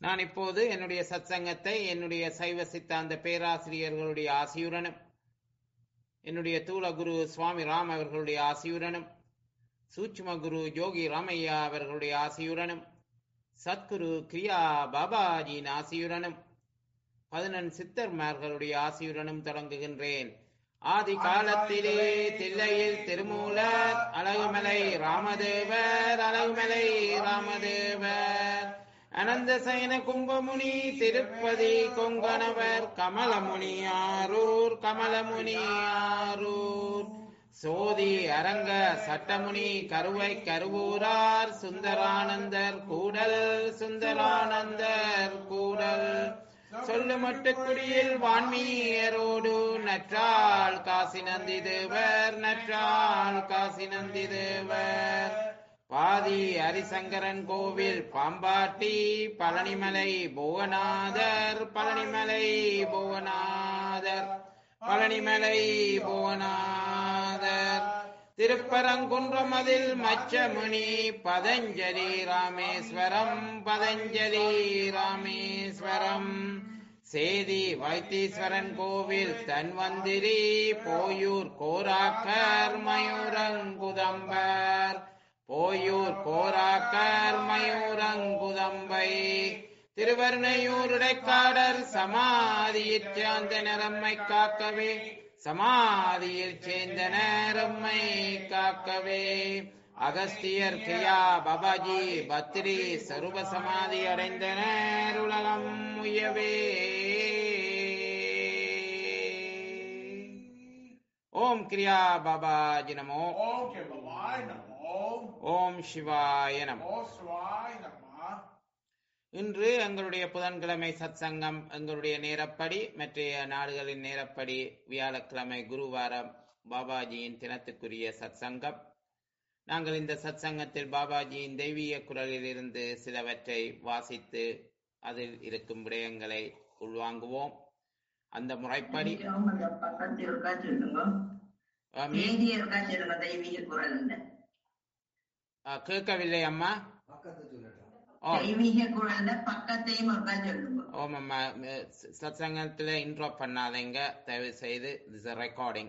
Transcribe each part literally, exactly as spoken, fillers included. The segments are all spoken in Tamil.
நான் இப்போது என்னுடைய சத்சங்கத்தை என்னுடைய சைவ சித்தாந்த பேராசிரியர்களுடைய ஆசியுடனும் என்னுடைய தூல குரு சுவாமி ராம் அவர்களுடைய ஆசியுடனும் சூட்சும குரு யோகி ராமையா அவர்களுடைய ஆசியுடனும் சத்குரு கிரியா பாபாஜியின் ஆசியுடனும் பதினெண் சித்தர்மார்களுடைய ஆசியுடனும் தொடங்குகின்றேன். ஆதி காலத்திலே தில்லையில் திருமூலர் அழகுமலை ராமதேவர் அழகுமலை ராமதேவர் அனந்த சயன கும்பமுனி திருப்பதி கொங்கணவர் கமலமுனி ஆரூர் கமலமுனி ஆரூர் சோதி அரங்க சட்டமுனி கருவை கருவூரார் சுந்தரானந்தர் கூடல் சுந்தரானந்தர் கூடல் சொல்லு மட்டுக்குடியில் வான்மீயரோடு நற்றாள் காசி நந்தி தேவர் நற்றாள் காசி நந்தி தேவர் பாதி ஹரிசங்கரன் கோவில் பாம்பாட்டி பழனிமலை புவனாதர் பழனிமலை புவனாதர் பழனிமலை புவனாதர் திருப்பரங்குன்றமதில் மச்சமுனி பதஞ்சலி ராமேஸ்வரம் பதஞ்சலி ராமேஸ்வரம் சேதி வைத்தீஸ்வரன் கோவில் தன்வந்திரி போயூர் கோராக்கர் மயூரங்குதம்பர் போயூர் கோராக்கர் மயூரங்குதம்பை திருவருணையூர் இடைக்காடர் சமாதியிற் சேர்ந்த நரம்மை காக்கவே சமாதியில் சேர்ந்த நேரம்மை காக்கவே அகஸ்தியர் கிரியா பாபாஜி பத்ரி சருப சமாதி அடைந்தனர் உலகம் உயவே. ஓம் கிரியா பாபாஜி நமோ. ஓம் சிவாய நமோ. இன்று எங்களுடைய புதன்கிழமை சத் சங்கம் எங்களுடைய நேரப்படி மற்றைய நாடுகளின் நேரப்படி வியாழக்கிழமை குருவாரம் பாபாஜியின் தினத்துக்குரிய சத் சங்கம். நாங்கள் இந்த சத் சங்கத்தில் பாபாஜியின் தெய்வீக குரலில் இருந்து சிலவற்றை வாசித்து அதில் இருக்கும் விடயங்களை உள்வாங்குவோம். அந்த முறைப்படி கேட்கவில்லை அம்மா. ஓமம்மா, சத்சங்கத்துல இன்ட்ரோப் பண்ணாதீங்க தயவு செய்து. This recording.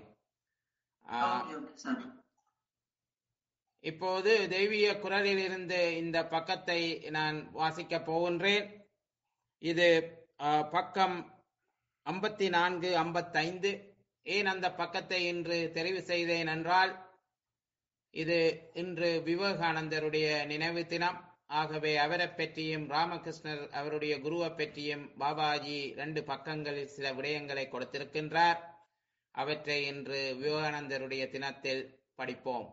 இப்போது தெய்வீக குரலில் இருந்து இந்த பக்கத்தை நான் வாசிக்க போகின்றேன். இது பக்கம் ஐம்பத்தி நான்கு ஐம்பத்தைந்து. ஏன் அந்த பக்கத்தை இன்று தெரிவு செய்தேன் என்றால், இது இன்று விவேகானந்தருடைய நினைவு தினம். ஆகவே அவரை பற்றியும் ராமகிருஷ்ணர் அவருடைய குருவை பற்றியும் பாபாஜி ரெண்டு பக்கங்களில் சில விடயங்களை கொடுத்திருக்கின்றார். அவற்றை இன்று விவேகானந்தருடைய தினத்தில் படிப்போம்.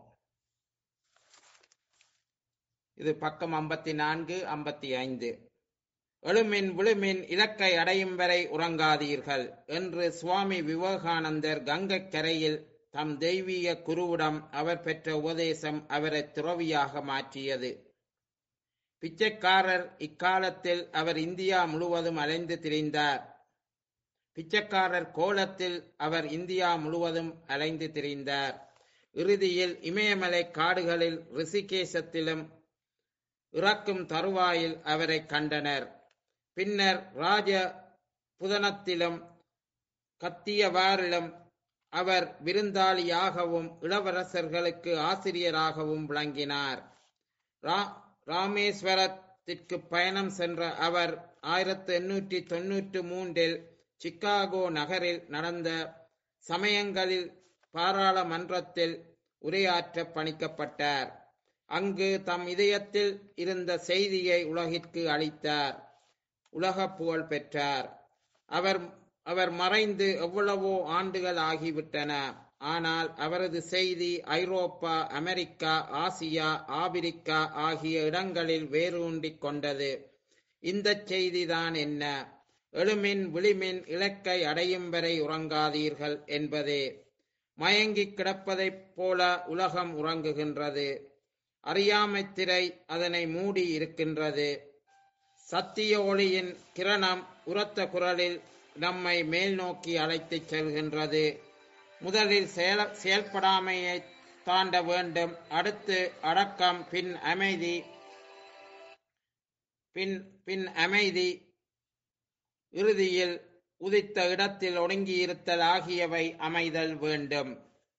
இது பக்கம் ஐம்பத்தி நான்கு ஐம்பத்தி ஐந்து. எழுமின் விழுமின் இலக்கை அடையும் வரை உறங்காதீர்கள் என்று சுவாமி விவேகானந்தர் கங்கை கரையில் தம் தெய்வீக குருவிடம் அவர் பெற்ற உபதேசம் அவரை துறவியாக மாற்றியது. பிச்சைக்காரர் இக்காலத்தில் அவர் இந்தியா முழுவதும் அலைந்து திரிந்தார். பிச்சைக்காரர் கோலத்தில் அவர் இந்தியா முழுவதும் அலைந்து திரிந்தார். இறுதியில் இமயமலை காடுகளில் ரிஷிகேசத்திலும் இறக்கும் தருவாயில் அவரை கண்டனர். பின்னர் ராஜ புதனத்திலும் கத்தியவாரிலும் அவர் விருந்தாளியாகவும் இளவரசர்களுக்கு ஆசிரியராகவும் விளங்கினார். ரா ராமேஸ்வரத்திற்கு பயணம் சென்ற அவர் ஆயிரத்தி எண்ணூற்றி தொன்னூற்றி மூன்றில் சிக்காகோ நகரில் நடந்த சமயங்களில் பாராளுமன்றத்தில் உரையாற்ற பணிக்கப்பட்டார். அங்கு தம் இதயத்தில் இருந்த செய்தியை உலகிற்கு அளித்தார். உலக புகழ் பெற்றார். அவர் அவர் மறைந்து எவ்வளவோ ஆண்டுகள் ஆகிவிட்டன. ஆனால் அவரது செய்தி ஐரோப்பா, அமெரிக்கா, ஆசியா, ஆபிரிக்கா ஆகிய இடங்களில் வேரூன்றிக் கொண்டது. இந்த செய்திதான் என்ன? எழுமின் விழிமின் இலக்கை அடையும் வரை உறங்காதீர்கள் என்பதே. மயங்கி கிடப்பதைப் போல உலகம் உறங்குகின்றது. அறியாமை திரை அதனை மூடி இருக்கின்றது. சத்திய ஒளியின் கிரணம் உரத்த குரலில் நம்மை மேல் நோக்கி அழைத்துச் செல்கின்றது. முதலில் செயல் செயல்படாமையை தாண்ட வேண்டும். அடுத்து அடக்கம், பின் அமைதி, பின் பின் அமைதி, இறுதியில் உதித்த இடத்தில் ஒடுங்கியிருத்தல் ஆகியவை அமைதல் வேண்டும்.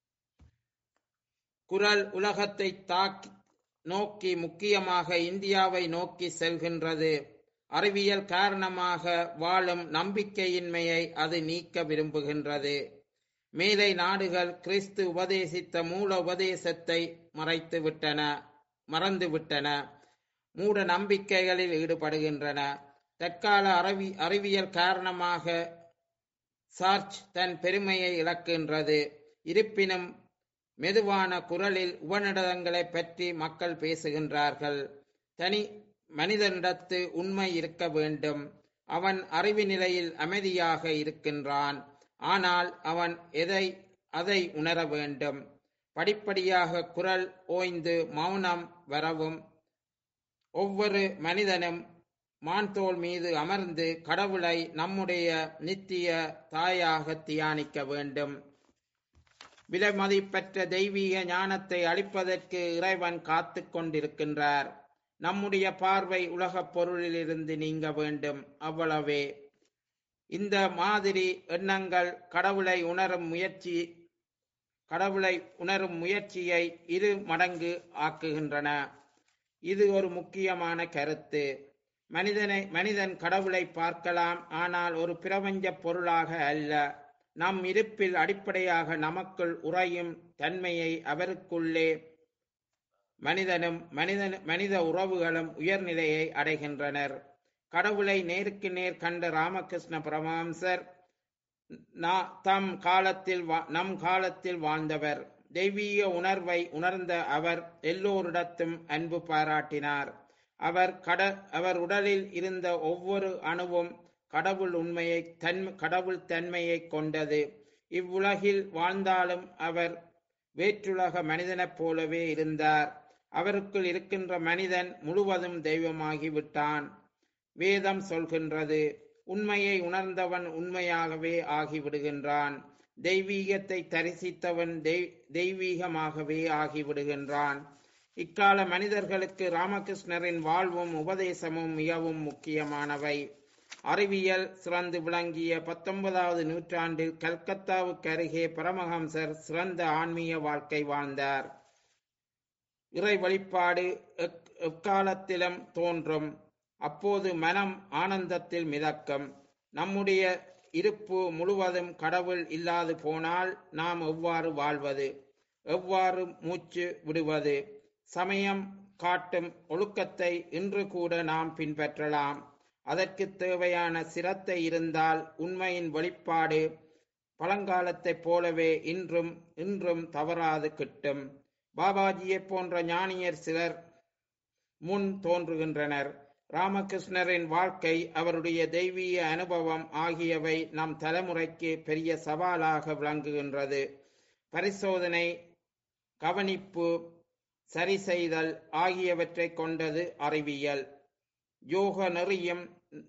குரல் உலகத்தை தாக்கி நோக்கி முக்கியமாக இந்தியாவை நோக்கி செல்கின்றது. அறிவியல் காரணமாக வாழும் நம்பிக்கையின்மையை அது நீக்க விரும்புகின்றது. மேலை நாடுகள் கிறிஸ்து உபதேசித்த மூல உபதேசத்தை மறைத்து விட்டன மறந்துவிட்டன மூட நம்பிக்கைகளில் ஈடுபடுகின்றன. தற்கால அறிவி அறிவியல் காரணமாக சார்ச் தன் பெருமையை இழக்கின்றது. இருப்பினும் மெதுவான குரலில் உபநிடதங்களை பற்றி மக்கள் பேசுகின்றார்கள். தனி மனிதனிடத்து உண்மை இருக்க வேண்டும். அவன் அறிவு நிலையில் அமைதியாக இருக்கின்றான். ஆனால் அவன் எதை அதை உணர வேண்டும். படிப்படியாக குரல் ஓய்ந்து மௌனம் வரவும் ஒவ்வொரு மனிதனும் மான்தோல் மீது அமர்ந்து கடவுளை நம்முடைய நித்திய தாயாக தியானிக்க வேண்டும். விலை மதிப்பற்ற தெய்வீக ஞானத்தை அளிப்பதற்கு இறைவன் காத்து கொண்டிருக்கின்றார். நம்முடைய பார்வை உலகப் பொருளிலிருந்து நீங்க வேண்டும், அவ்வளவே. இந்த மாதிரி எண்ணங்கள் கடவுளை உணரும் முயற்சி கடவுளை உணரும் முயற்சியை இரு மடங்கு ஆக்குகின்றன. இது ஒரு முக்கியமான கருத்து. மனிதனை மனிதன் கடவுளை பார்க்கலாம், ஆனால் ஒரு பிரபஞ்ச பொருளாக அல்ல. நம் இருப்பில் அடிப்படையாக நமக்குள் உறையும் தன்மையை அவருக்குள்ளே மனிதனும் மனிதன் மனித உறவுகளும் உயர்நிலையை அடைகின்றனர். கடவுளை நேருக்கு நேர் கண்ட ராமகிருஷ்ண பரமஹம்சர் தம் காலத்தில் நம் காலத்தில் வாழ்ந்தவர். தெய்வீக உணர்வை உணர்ந்த அவர் எல்லோரிடத்தும் அன்பு பாராட்டினார். அவர் கட அவர் உடலில் இருந்த ஒவ்வொரு அணுவும் கடவுள் உண்மையை தன் கடவுள் தன்மையை கொண்டது. இவ்வுலகில் வாழ்ந்தாலும் அவர் வேற்றுலக மனிதனைப் போலவே இருந்தார். அவருக்குள் இருக்கின்ற மனிதன் முழுவதும் தெய்வமாகி விட்டான். வேதம் சொல்கின்றது, உண்மையை உணர்ந்தவன் உண்மையாகவே ஆகிவிடுகின்றான். தெய்வீகத்தை தரிசித்தவன் தெய்வீகமாகவே ஆகிவிடுகின்றான். இக்கால மனிதர்களுக்கு ராமகிருஷ்ணரின் வாழ்வும் உபதேசமும் மிகவும் முக்கியமானவை. அறிவியல் சிறந்து விளங்கிய பத்தொன்பதாவது நூற்றாண்டில் கல்கத்தாவுக்கு அருகே பரமஹம்சர் சிறந்த ஆன்மீக வாழ்க்கை வாழ்ந்தார். இறை வழிபாடு எக்காலத்திலும் தோன்றும். அப்போது மனம் ஆனந்தத்தில் மிதக்கும். நம்முடைய இருப்பு முழுவதும் கடவுள் இல்லாது போனால் நாம் எவ்வாறு வாழ்வது, எவ்வாறு மூச்சு விடுவது? சமயம் காட்டும் ஒழுக்கத்தை இன்று கூட நாம் பின்பற்றலாம். அதற்கு தேவையான சிரத்தை இருந்தால் உண்மையின் வெளிப்பாடு பழங்காலத்தைப் போலவே இன்றும் இன்றும் தவறாது கிட்டும். பாபாஜியை போன்ற ஞானியர் சிலர் முன் தோன்றுகின்றனர். ராமகிருஷ்ணரின் வாழ்க்கை, அவருடைய தெய்வீக அனுபவம் ஆகியவை நம் தலைமுறைக்கு பெரிய சவாலாக விளங்குகின்றது. பரிசோதனை, கவனிப்பு, சரி செய்தல் ஆகியவற்றை கொண்டது அறிவியல். யோக நெறியும்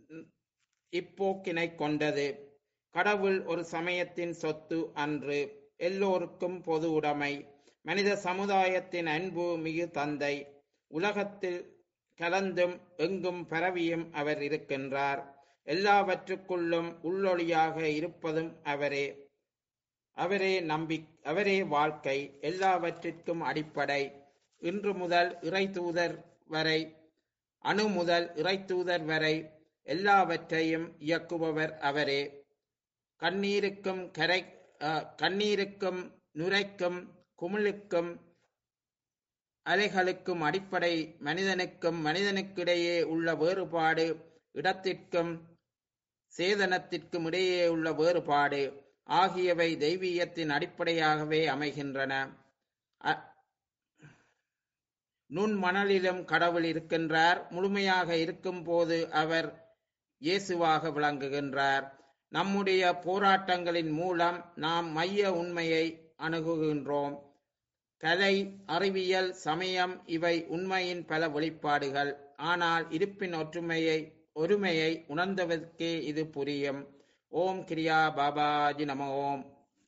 இப்போக்கினை கொண்டது. கடவுள் ஒரு சமயத்தின் சொத்து அன்று, எல்லோருக்கும் பொது உடைமை. மனித சமுதாயத்தின் அன்பு மிகு தந்தை. உலகத்தில் கலந்தும் எங்கும் பரவியும் அவர் இருக்கின்றார். எல்லாவற்றுக்குள்ளும் உள்ளொளியாக இருப்பதும் அவரே. அவரே நம்பி அவரே வாழ்க்கை, எல்லாவற்றிற்கும் அடிப்படை. இன்று முதல் இறை தூதர் வரை, அணு முதல் இறை தூதர் வரை எல்லாவற்றையும் இயக்குபவர் அவரே. கண்ணீருக்கும் கரை கண்ணீருக்கும் நுரைக்கும் குமிழுக்கும் அலைகளுக்கும் அடிப்படை மனிதனுக்கும் மனிதனுக்கிடையே உள்ள வேறுபாடு, இடத்திற்கும் சேதனத்திற்கும் இடையே உள்ள வேறுபாடு ஆகியவை தெய்வீகத்தின் அடிப்படையாகவே அமைகின்றன. நுண்மணலிலும் கடவுள் இருக்கின்றார். முழுமையாக இருக்கும் போது அவர் இயேசுவாக விளங்குகின்றார். நம்முடைய போராட்டங்களின் மூலம் நாம் மைய உண்மையை அணுகுகின்றோம். கலை, அறிவியல், சமயம் இவை உண்மையின் பல வெளிப்பாடுகள். ஆனால் இருப்பின் ஒற்றுமையை ஒருமையை உணர்ந்தவர்க்கே இது புரியும். ஓம் கிரியா பாபாஜி நம ஓம்.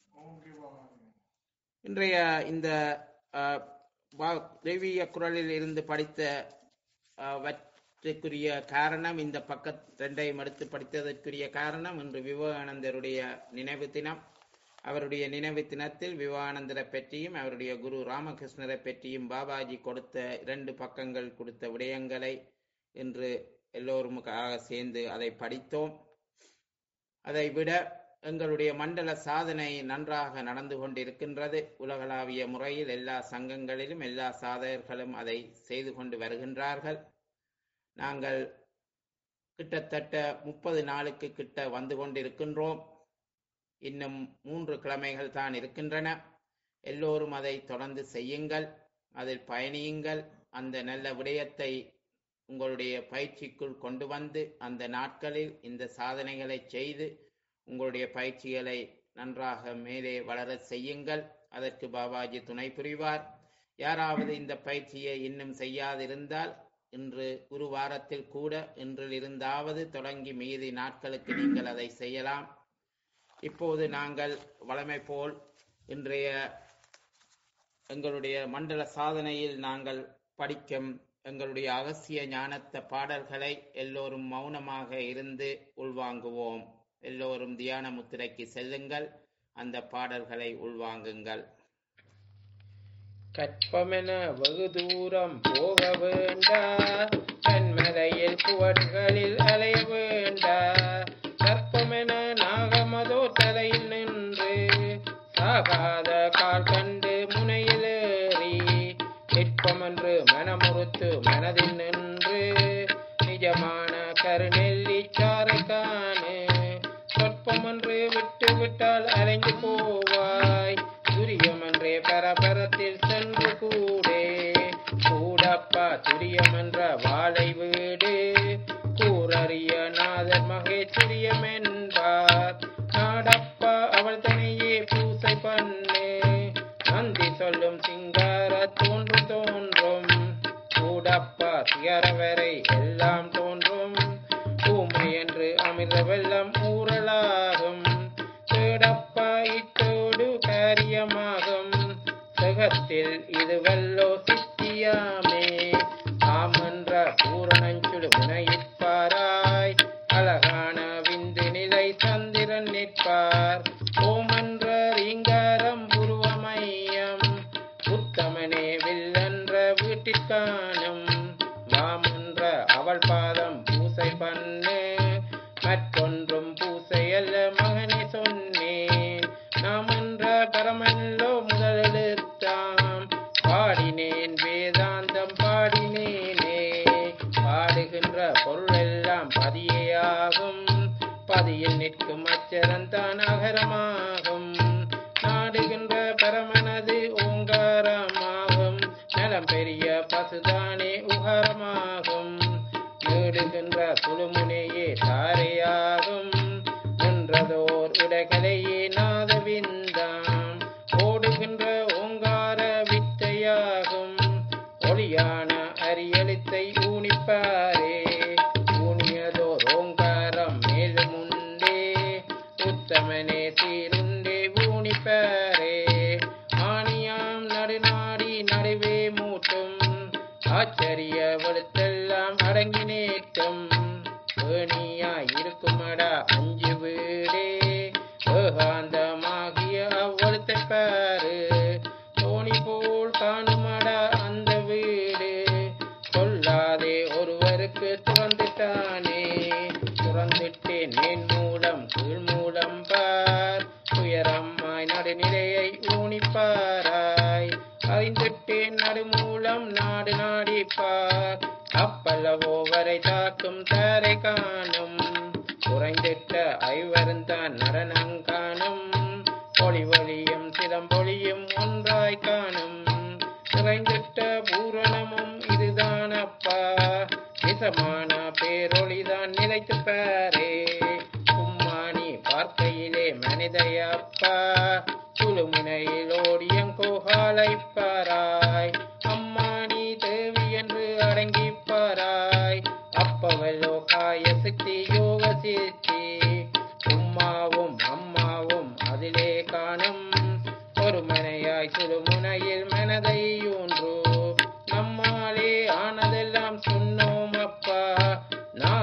இன்றைய இந்த தெய்வீக குரலில் இருந்து படித்த படித்ததற்குரிய காரணம், இந்த பக்க ரெண்டையும் எடுத்து படித்ததற்குரிய காரணம், இன்று விவேகானந்தருடைய நினைவு தினம். அவருடைய நினைவு தினத்தில் விவேகானந்தரை பற்றியும் அவருடைய குரு ராமகிருஷ்ணரை பற்றியும் பாபாஜி கொடுத்த இரண்டு பக்கங்கள் கொடுத்த விடயங்களை இன்று எல்லோருமுக்காக சேர்ந்து அதை படித்தோம். அதை விட எங்களுடைய மண்டல சாதனை நன்றாக நடந்து கொண்டிருக்கின்றது. உலகளாவிய முறையில் எல்லா சங்கங்களிலும் எல்லா சாதகர்களும் அதை செய்து கொண்டு வருகின்றார்கள். நாங்கள் கிட்டத்தட்ட முப்பது நாளுக்கு கிட்ட வந்து கொண்டிருக்கின்றோம். இன்னும் மூன்று கிழமைகள் தான் இருக்கின்றன. எல்லோரும் அதை தொடர்ந்து செய்யுங்கள், அதில் பயணியுங்கள். அந்த நல்ல விடயத்தை உங்களுடைய பயிற்சிக்குள் கொண்டு வந்து அந்த நாட்களில் இந்த சாதனைகளை செய்து உங்களுடைய பயிற்சிகளை நன்றாக மேலே வளர செய்யுங்கள். அதற்கு பாபாஜி துணை புரிவார். யாராவது இந்த பயிற்சியை இன்னும் செய்யாதிருந்தால் இன்று ஒரு வாரத்தில் கூட இன்றில் இருந்தாவது தொடங்கி மீதி நாட்களுக்கு நீங்கள் அதை செய்யலாம். இப்போது நாங்கள் வழமை போல் இன்றைய எங்களுடைய மண்டல சாதனையில் நாங்கள் படிக்கும் எங்களுடைய அகசிய ஞானத்த பாடல்களை எல்லோரும் மௌனமாக இருந்து உள்வாங்குவோம். எல்லோரும் தியான முத்திரைக்கு செல்லுங்கள், அந்த பாடல்களை உள்வாங்குங்கள். கற்பமென வெகு தூரம் போக வேண்டா, கண்மலையில் குவடுகளில் அலைய வேண்டா, கற்பமென நாகமதோ தலையில் நின்று சாகாத கால் கண்டு முனையில் ஏறி நிற்பமென்று மனமுறுத்து மனதில் நின்று நிஜமான கருநெல்லி சாரை காணு. சொற்பமென்று விட்டு விட்டால் அலைந்து போவாய், துரியமென்றே பரபரத்தில் சென்று கூடே. கூடப்பா துரியமென்ற வாழை வீடு, கூறறிய நாதர் மகேஸ்வரியம் என்பார். நாடப்பா அவள் தனியே பூசை பண்ணு, நந்தி சொல்லும் சிங்கார தோன்று தோன்றும். கூடப்பா சிகர வரை எல்லாம் தோன்றும், ஊமை என்று அமிர்த வெள்ளம் ஊரலாகும். தேடப்பா இத்தோடு காரியமாகும், செகத்தில் இது வல்லோ சித்தியாமே. ஆமென்ற பூரணஞ்சுடு முனையிற்பாராய், அழகான விந்து நிலை சந்திரன் நிற்பார். ஓமென்ற ரீங்காரம் புருவமையம், உத்தமனே வில்லென்ற வீட்டிற்கானும். வாமென்ற அவள் பாதம் பூசை பண்ணு, மற்றொன்றும் பூசை அல்ல மகனே சொன்னேன். நாம் என்ற பரமல்லோ முதலெழுத்தாம், பாடினேன் வேதாந்தம் பாடினேனே. பாடுகின்ற பொருளெல்லாம் பதியேயாகும், பதியில் நிற்கும் அச்சரந்தான் அகரமாகும். நாடுகின்ற பரமனது ஓங்காரமாகும், நலம் பெரிய பசுதானே உகாரமாகும். நீடுகின்ற சுழுமுனையே தாரையாகும், நின்றதோர் உடைகளையே நாதவிந்தாம். ஓடுகின்ற ஓங்கார வித்தையாகும், ஒளியான அரியலித்தை ஊனிப்பாரே. ஊனியதோர் ஓங்காரம் மேலும் உண்டே, உத்தமனே சீருண்டே ஊனிப்பாரே. ஆணியாம் நடுநாடி நடுவே மூட்டும், ஆச்சரிய வெளுத்தெல்லாம் அடங்கி நேற்றும். ஏணியாய் இருக்குமடா அஞ்சு வீடே, ஏகாந்தமாகிய அவ்வளத்தை பாரு. தோணி போல் காணுமடா அந்த வீடு, சொல்லாதே ஒருவருக்கு துறந்துட்டானே. துறந்துட்டேன் மேன் மூலம் கீழ் மூலம் பார், உயரம்மாய் நடுநிலையை ஊனிப்பாராய். அறிந்துட்டேன் நடுமூலம் நாடு நாடிப்பார், அப்பல்லவோ வரை தாக்கும் தாரை காணும். குறைந்திட்ட ஐவருந்தான் நடனங்காணும், ஒளி ஒளியும் சிலம்பொழியும் ஒன்றாய் காணும். குறைந்திட்ட பூரணமும் இதுதானப்பா, நிசமான பேரொளிதான் நிலைத்து பாரே. உம்மானி பார்க்கையிலே மனிதையப்பா, சுழுமுனையில் ஓடியங்கோகாலை பாராய். அம்மானி தேவி என்று அடங்கிப்பாராய், அப்பவல்லோ காய சக்தி யோக சித்தி. உம்மாவும் அம்மாவும் அதிலே காணும், ஒரு மனையாய் சுழுமுனையில் மனதை ஊன்று. நம்மாலே ஆனதெல்லாம் சொன்னோம் அப்பா,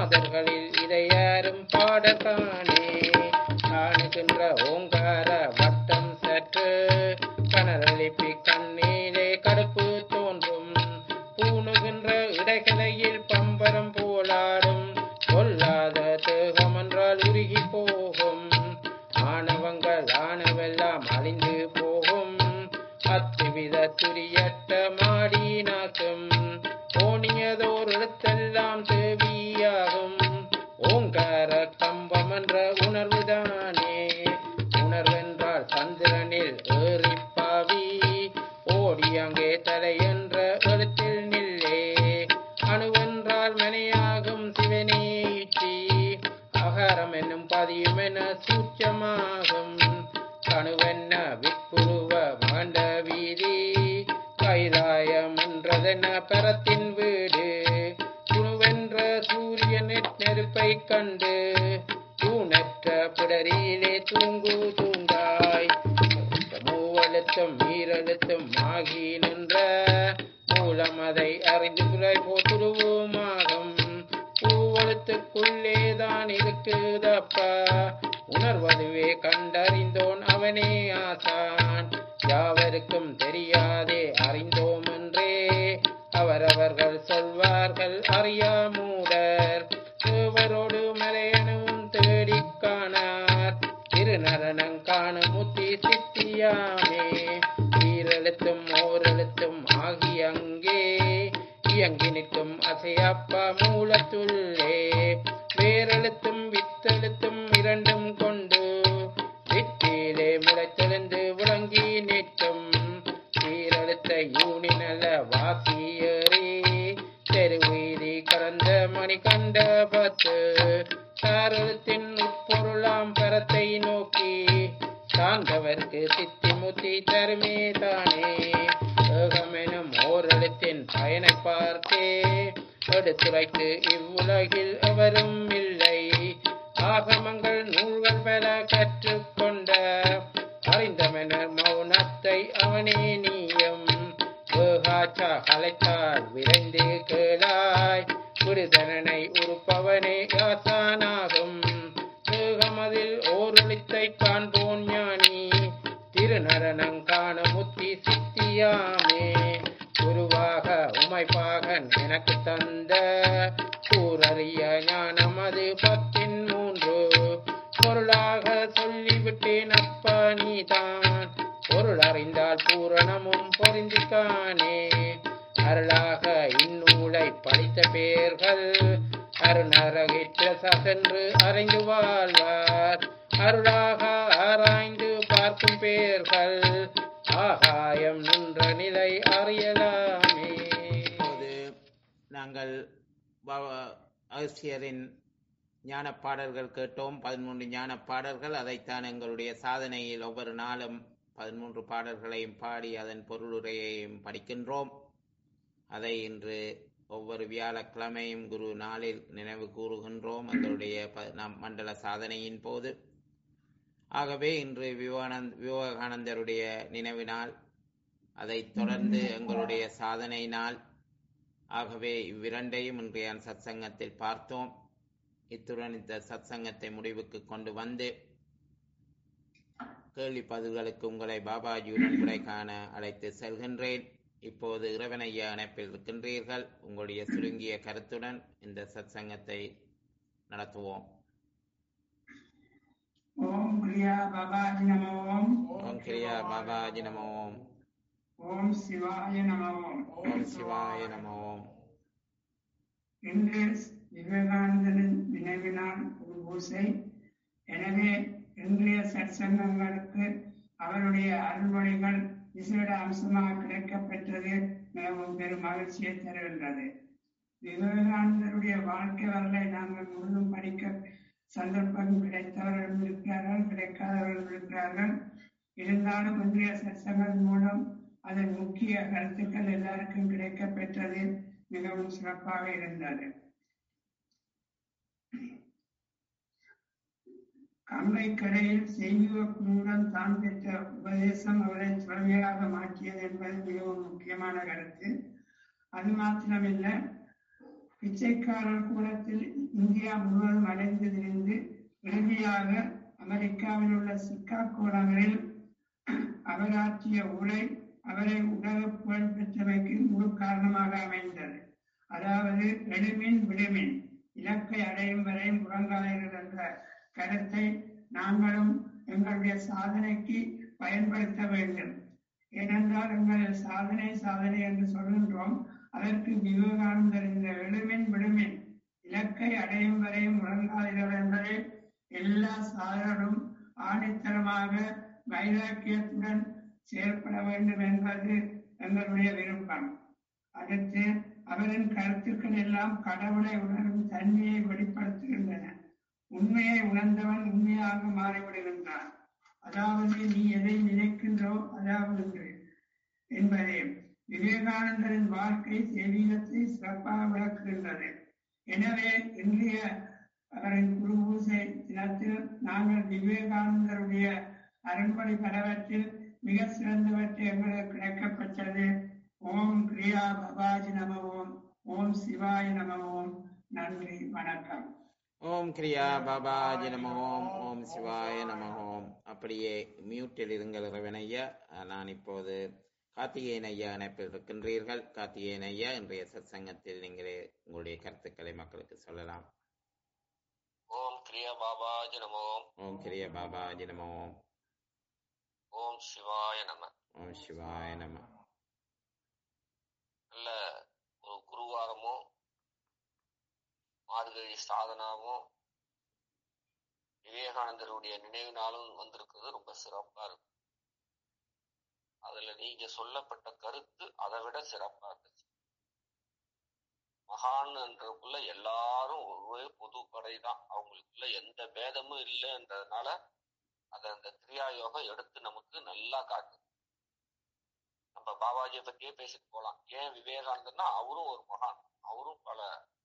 மாதர்களில் இதை யாரும் பாடக்கானே காணுகின்ற ஓங்கார வட்டம் சற்று கனரளிப்பி கண்ணீரே கடுப்பு தோன்றும் பூணுகின்ற இடைகளையில் பம்பரம் போலாடும் கொல்லாத தேகம் என்றால் உருகி போகும் ஆணவங்கள் ஆணவெல்லாம் அழிந்து போகும் அத்துவித துரியட்ட மாடி நாக்கும் ஓணியதோர் இடத்தெல்லாம் தேவியாகும் ஓங்கார கம்பம் என்ற உணர்வுதானே உணர்வென்றால் சந்திரனில் ஏறிப்பாவி ஓடி அங்கே தலை என்ற எழுத்தில் நில்லே அணுவென்றால் மனையாகும் சிவனே இச்சி அகாரம் என்னும் பதியும் என சூட்சமாகும் கணுவென்ன விற்புருவ மாண்ட வீதி கைலாயம் என்றதென பரத்தின் வீடு துணுவென்ற சூரியன் நெருப்பை கண்டு தூணற்ற பிடரியிலே தூங்கு தூங்காய் மூவெழுத்தும் ஈரெழுத்தும் ஆகி நின்ற மூலம் அதை அறிந்து புரை போதுருவுமாகும் பூவெழுத்துக்குள்ளேதான் இருக்குதப்பா உணர்வதுவே கண்டறிந்தோன் அவனே ஆசான் யாவருக்கும் தெரியாதே அறிந்தோம் என்றே அவரவர்கள் சொல்வார்கள் அறியா மூடர் தேவரோடு மலையனும் தேடிக் காணார் திருநரணங் காணும் முத்தி சித்தியாமே ஈரெழுத்தும் ஓரெழுத்தும் ஆகி அங்கே இயங்கி நிற்கும் அசையப்பா மூலத்துள்ளே வேரெழுத்தும் வித்தெழுத்தும் இரண்டும் கொண்டு வித்திலே முளைத்தெழுந்து விளங்கி நிற்கும் சீரெழுத்த யூனிநல வாசியரே தெருவீதி கடந்த மணி கண்ட பத்து சாரெழுத்தின் உட்பொருளாம் பரத்தை நோக்கி சார்ந்தவர்க்கு சித்தி முத்தி தருமே தானே ஏகமெனும் ஓரெழுத்தின் பயனை பார்த்தே எடுத்துரைத்து இவ்வுலகில் எவரும் இல்லை ஆகமங்கள் நூல்கள் பல கற்றுக்கொண்ட அறிந்தமெனர் மௌனத்தை அவனே நீயும் வேகாச்சா கலைத்தால் விரைந்து கேளாய் குருதனனை உறுப்பவனே ஆசானாகும் வேகமதில் ஓரொழித்தை காண்போன் ஞானி திருநரணங் காண முத்தி சித்தியாமே குருவாக உமைப்பாகன் எனக்கு தந்த கூறறிய ஞானம் அது பத்தின் மூன்று பொருளாக சொல்லிவிட்டேன் அப்பா நீதான் பொருள் அறிந்தால் பூரணமும் பொருந்திக்கானே அருளாக இந்நூலை படித்த பேர்கள் அருணரகிற்ற சகன்று அறிந்து வாழ்வார் அருளாக ஆராய்ந்து பார்க்கும் பேர்கள் ஆகாயம் நின்ற நிலை அறியலாமே. நாங்கள் அகஸ்தியரின் ஞான பாடல்கள் கேட்டோம். பதிமூன்று ஞான பாடல்கள். அதைத்தான் எங்களுடைய சாதனையில் ஒவ்வொரு நாளும் பதிமூன்று பாடல்களையும் பாடி அதன் பொருளுரையையும் படிக்கின்றோம். அதை இன்று ஒவ்வொரு வியாழக்கிழமையும் குரு நாளில் நினைவு கூறுகின்றோம் எங்களுடைய நம் மண்டல சாதனையின் போது. ஆகவே இன்று விவேகானந்த் விவேகானந்தருடைய நினைவு நாள், அதைத் தொடர்ந்து எங்களுடைய சாதனை நாள். ஆகவே இவ்விரண்டையும் இன்றைய சத்சங்கத்தில் பார்த்தோம். இத்துடன் இந்த சத்சங்கத்தை முடிவுக்கு கொண்டு வந்து கேள்வி பதில்களுக்கு உங்களை பாபாஜியுடன் விடை காண அழைத்து செல்கின்றேன். இப்போது இறைவனையா இணைப்பில் இருக்கின்றீர்கள். உங்களுடைய சுருங்கிய கருத்துடன் இந்த சத்சங்கத்தை நடத்துவோம். ஓம் கிரியா பாபாஜி நமோ. ஓம் கிரியா பாபாஜி நமோ. ஓம் சிவாய நமோ. ஓம் சிவாய நமோ. இன்று விவேகானந்தரின் நினைவினால் ஒரு பூசை. எனவே இன்றைய சற்சங்கங்களுக்கு அவருடைய அருள்மொழிகள் விசேட அம்சமாக கிடைக்கப்பெற்றது மிகவும் பெரும் மகிழ்ச்சியை தருகின்றது. விவேகானந்தருடைய வாழ்க்கை வரலை நாங்கள் முழுதும் படிக்க சந்தர்ப்பம் கிடைத்தவர்கள் இருக்கிறார்கள், கிடைக்காதவர்கள் இருக்கிறார்கள். இருந்தாலும் இன்றைய சற்சங்கள் மூலம் அதன் முக்கிய கருத்துக்கள் எல்லாருக்கும் கிடைக்கப்பெற்றது மிகவும் சிறப்பாக இருந்தது. கங்கை கரையில் செய்யுவ குருடன் தான் பெற்ற உபதேசம் அவரை துறவியாக மாற்றியது என்பது மிகவும் முக்கியமான கருத்து. அது மாத்திரமில்லை, பிச்சைக்காரர் கூடத்தில் இந்தியா முழுவதும் அடைந்து திரிந்து இறுதியாக அமெரிக்காவில் உள்ள சிக்காகோ நகரில் அவர் ஆற்றிய உரை அவரை உலக புகழ் பெற்றமைக்கு முழு காரணமாக அமைந்தது. அதாவது எழுமின் விடுமின், இலக்கை அடையும் வரை முழங்காயிர்கள் என்ற கருத்தை நாங்களும் எங்களுடைய சாதனைக்கு பயன்படுத்த வேண்டும். ஏனென்றால் எங்கள் சாதனை சாதனை என்று சொல்கின்றோம். அதற்கு விவேகானந்தர் இந்த எழுமின் விடுமின், இலக்கை அடையும் வரை முழங்காயிர்கள் என்பதை எல்லா சாதனரும் ஆணித்தரமாக வைராக்கியத்துடன் செயல்பட வேண்டும் என்பது எங்களுடைய விருப்பம். அடுத்து அவரின் கருத்துக்கள் எல்லாம் கடவுளை உணரும் தன்மையை வெளிப்படுத்துகின்றன. உண்மையை உணர்ந்தவன் உண்மையாக மாறிவிடுகின்றான். அதாவது நீ எதை நினைக்கின்றோ அதாவது என்பதே விவேகானந்தரின் வாழ்க்கை தெய்வீகத்தை சிறப்பாக விளக்குகின்றது. எனவே இன்றைய அவரின் குரு பூசை தினத்தில் நாங்கள் விவேகானந்தருடைய அருண்மொழி பலவற்றில் மிக சிறந்தவற்றை எங்களுக்கு கிடைக்கப்பட்டது. ஓம் கிரியா பாபாஜி நம ஓம். ஓம் சிவாய நம ஓம். நன்றி, வணக்கம். ஓம் கிரியா பாபாஜி நம ஓம். ஓம் சிவாய நம ஓம். அப்படியே மியூட்டில் இருங்கள் இறைவனையா. நான் இப்போது கார்த்திகேயன் ஐயா இணைப்பில் இருக்கின்றீர்கள். கார்த்திகேயன் ஐயா, இன்றைய சத்சங்கத்தில் நீங்களே உங்களுடைய கருத்துக்களை மக்களுக்கு சொல்லலாம். ஓம் கிரியா பாபாஜி நம ஓம். ஓம் கிரியா பாபாஜி நம ஓம். ஓம் சிவாய நம. ஓம் சிவாய நம. நல்ல ஒரு குருவாரமோ மார்கழி சாதனாவும் விவேகானந்தருடைய நினைவு நாளும் வந்திருக்கிறது. ரொம்ப சிறப்பா இருக்கு. அதுல நீங்க சொல்லப்பட்ட கருத்து அதை விட சிறப்பா இருந்துச்சு. மகான் என்றக்குள்ள எல்லாரும் ஒரே பொது படை தான், அவங்களுக்குள்ள எந்த பேதமும் இல்லைன்றதுனால அதை அந்த கிரியா யோகம் எடுத்து நமக்கு நல்லா காட்டுது. நம்ம பாபாஜியை பத்தியே பேசிட்டு போலாம். ஏன் விவேகானந்தர்னா அவரும் ஒரு மகான், அவரும் பல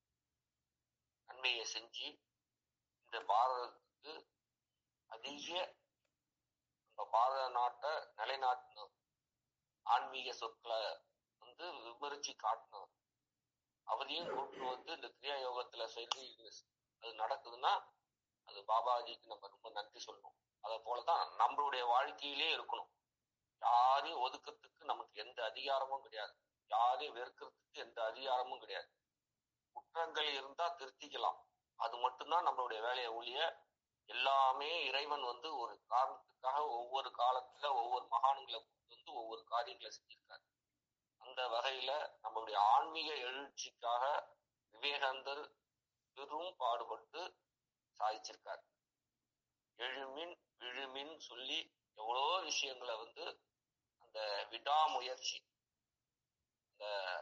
நன்மையை செஞ்சு இந்த பாரதத்துக்கு அதிக நம்ம பாரத நாட்டை நிலைநாட்டினவர், ஆன்மீக சொற்களை வந்து விமரிச்சு காட்டினவர். அவரையும் கூட்டு வந்து இந்த கிரியா யோகத்துல சொல்லி அது நடக்குதுன்னா அது பாபாஜிக்கு நம்ம ரொம்ப நன்றி சொல்லணும். அதை போலதான் நம்மளுடைய வாழ்க்கையிலே இருக்கணும். யாரையும் ஒதுக்கிறதுக்கு நமக்கு எந்த அதிகாரமும் கிடையாது, யாரையும் வெறுக்கிறதுக்கு எந்த அதிகாரமும் கிடையாது. குற்றங்கள் இருந்தா திருத்திக்கலாம், அது மட்டும்தான் நம்மளுடைய வேலையை ஒழிய எல்லாமே இறைவன் வந்து ஒரு காரணத்துக்காக ஒவ்வொரு காலத்துல ஒவ்வொரு மகான்களை வந்து ஒவ்வொரு காரியங்களை செஞ்சிருக்காரு. அந்த வகையில நம்மளுடைய ஆன்மீக எழுச்சிக்காக விவேகானந்தர் பெரும் பாடுபட்டு சாதிச்சிருக்காரு. எழுமின் விழுமின் சொல்லி எவ்வளோ விஷயங்களை வந்து அந்த விடாமுயற்சி, அந்த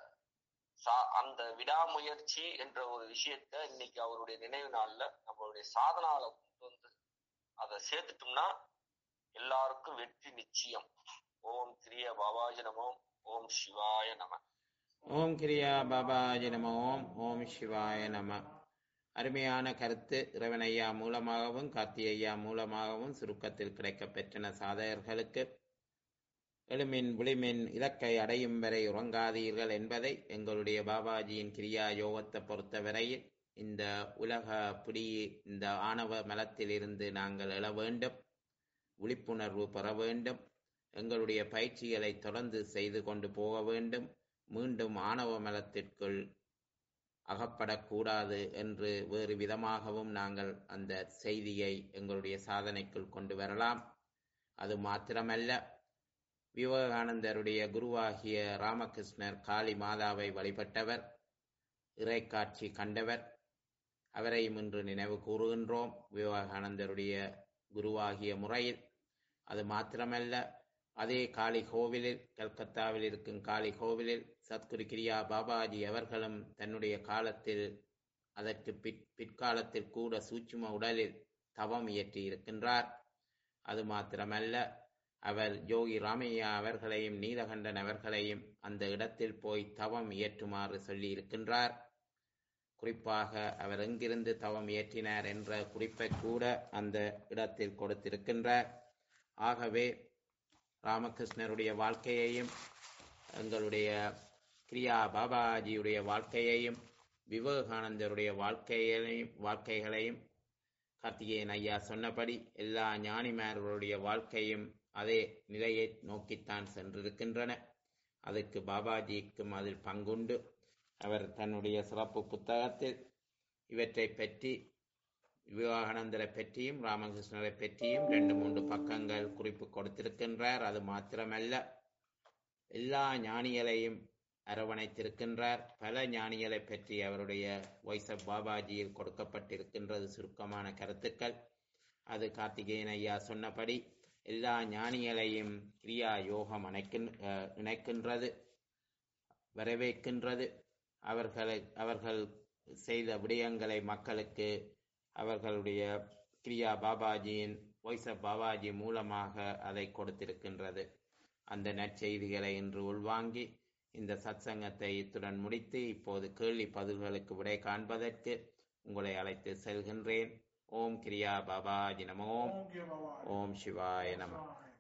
அந்த விடாமுயற்சி என்ற ஒரு விஷயத்த இன்னைக்கு அவருடைய நினைவு நாள்ல நம்மளுடைய சாதனால கொண்டு வந்து அதை சேர்த்துட்டோம்னா எல்லாருக்கும் வெற்றி நிச்சயம். ஓம் கிரியா பாபாஜி நமோ. ஓம் சிவாய நம. ஓம் கிரியா பாபாஜி நம ஓம். ஓம் சிவாய நம. அருமையான கருத்து இறைவனையா மூலமாகவும் கார்த்திகையா மூலமாகவும் சுருக்கத்தில் கிடைக்கப் பெற்றன. சாதகர்களுக்கு எழுமின் விளிமின், இலக்கை அடையும் வரை உறங்காதீர்கள் என்பதை எங்களுடைய பாபாஜியின் கிரியா யோகத்தை பொறுத்தவரையில் இந்த உலக பிடி, இந்த ஆணவ மலத்தில் இருந்து நாங்கள் எழ வேண்டும், விழிப்புணர்வு பெற வேண்டும், எங்களுடைய பயிற்சிகளை தொடர்ந்து செய்து கொண்டு போக வேண்டும், மீண்டும் ஆணவ மலத்திற்குள் அகப்படக்கூடாது என்று வேறு விதமாகவும் நாங்கள் அந்த செய்தியை எங்களுடைய சாதனைக்குள் கொண்டு வரலாம். அது மாத்திரமல்ல, விவேகானந்தருடைய குருவாகிய ராமகிருஷ்ணர் காளி மாதாவை வழிபட்டவர், இறைக்காட்சி கண்டவர். அவரையும் இன்று நினைவு கூறுகின்றோம் விவேகானந்தருடைய குருவாகிய முறையில். அது மாத்திரமல்ல, அதே காளி கோவிலில், கல்கத்தாவில் இருக்கும் காளி கோவிலில் சத்குரு கிரியா பாபாஜி அவர்களும் தன்னுடைய காலத்தில், அதற்கு பிற் பிற்காலத்தில் கூட சூட்சும உடலில் தவம் இயற்றி இருக்கின்றார். அது மாத்திரமல்ல, அவர் யோகி ராமையா அவர்களையும் நீலகண்டன் அவர்களையும் அந்த இடத்தில் போய் தவம் இயற்றுமாறு சொல்லி இருக்கின்றார். குறிப்பாக அவர் எங்கிருந்து தவம் இயற்றினார் என்ற குறிப்பை கூட அந்த இடத்தில் கொடுத்திருக்கின்றார். ஆகவே ராமகிருஷ்ணருடைய வாழ்க்கையையும் எங்களுடைய கிரியா பாபாஜியுடைய வாழ்க்கையையும் விவேகானந்தருடைய வாழ்க்கைகளையும் வாழ்க்கைகளையும் கார்த்திகேயன் ஐயா சொன்னபடி எல்லா ஞானிமார்களுடைய வாழ்க்கையும் அதே நிலையை நோக்கித்தான் சென்றிருக்கின்றன. அதுக்கு பாபாஜிக்கும் அதில் பங்குண்டு. அவர் தன்னுடைய சிறப்பு புத்தகத்தில் இவற்றை பற்றி, விவேகானந்தரை பற்றியும் ராமகிருஷ்ணரை பற்றியும் ரெண்டு மூன்று பக்கங்கள் குறிப்பு கொடுத்திருக்கின்றார். அது மாத்திரமல்ல, எல்லா ஞானிகளையும் அரவணைத்திருக்கின்றார். பல ஞானிகளை பற்றி அவருடைய வாய்ஸ் ஆஃப் பாபாஜியில் கொடுக்கப்பட்டிருக்கின்றது சுருக்கமான கருத்துக்கள். அது கார்த்திகேயன் ஐயா சொன்னபடி எல்லா ஞானிகளையும் கிரியா யோகம் அணைக்கின் இணைக்கின்றது, வரவேற்கின்றது. அவர்களை அவர்கள் செய்த விடயங்களை மக்களுக்கு அவர்களுடைய கிரியா பாபாஜியின் வாய்ஸ் ஆஃப் பாபாஜி மூலமாக அதை கொடுத்திருக்கின்றது. அந்த நற்செய்திகளை இன்று உள்வாங்கி இந்த சத்சங்கத்தை இத்துடன் முடித்து இப்போது கேள்வி பதில்களுக்கு விடை காண்பதற்கு உங்களை அழைத்து செல்கின்றேன். ஓம் கிரியா பாபாஜி நமோ. ஓம் சிவாய நமோ.